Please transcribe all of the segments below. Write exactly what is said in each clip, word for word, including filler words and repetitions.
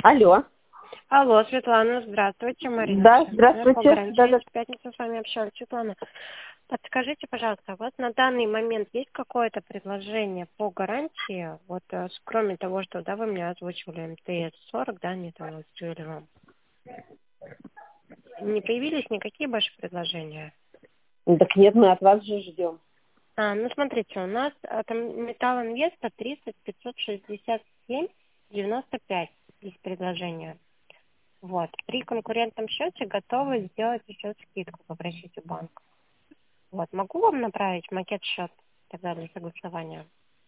Алло. Алло, Светлана, здравствуйте, Марина. Да, Общаемся. здравствуйте. По гарантии Да, да. в пятницу с вами общалась. Светлана, подскажите, пожалуйста, вот на данный момент есть какое-то предложение по гарантии, вот э, с- кроме того, что, да, вы мне озвучивали эм тэ эс сорок, да, они там озвучивали вам. Не появились никакие больше предложения? Ну, так нет, мы от вас же ждем. А, ну смотрите, у нас а, там металл инвеста тридцать пятьсот шестьдесят семь девяносто пять есть предложение. Вот. При конкурентном счете готовы сделать еще скидку, попросите банк. Вот. Могу вам направить макет счет тогда для согласования?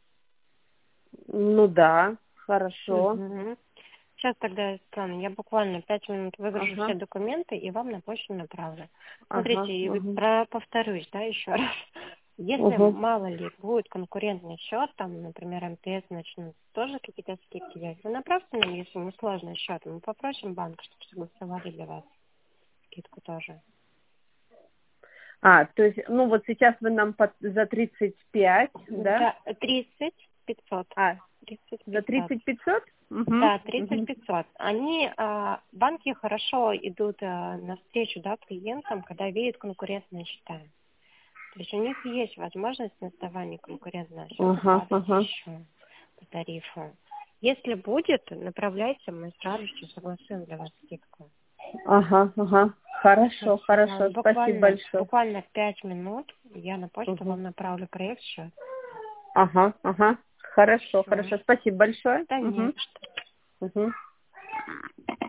Ну да, хорошо. Угу. Сейчас тогда, Светлана, я буквально пять минут выгружу все Ага, документы и вам на почту направлю. ага, Смотрите, и угу, про, повторюсь, да, еще раз. Если угу. мало ли будет конкурентный счет, там, например, эм тэ эс начнут тоже какие-то скидки делать, вы направьте нам, если не сложный счет, мы попросим банк, чтобы согласовали для вас скидку тоже. А, то есть, ну вот сейчас вы нам под- за тридцать пять, да? Да, тридцать пятьсот. А, тридцать за пятьсот. тридцать пятьсот? Угу, Да, тридцать угу. пятьсот. Они, а, банки хорошо идут а, навстречу, да, клиентам, когда видят конкурентные счета. То есть у них есть возможность на основании конкурентного счета Ага, падать ага, еще по тарифу. Если будет, направляйте, мы с радостью согласуем для вас скидку. ага, ага. Всё, Хорошо, Светлана, хорошо, спасибо буквально, большое. буквально пять минут я на почту Угу. вам направлю проект счет. Ага, ага. Хорошо, Все. хорошо, спасибо большое. Да не Угу, за что. угу.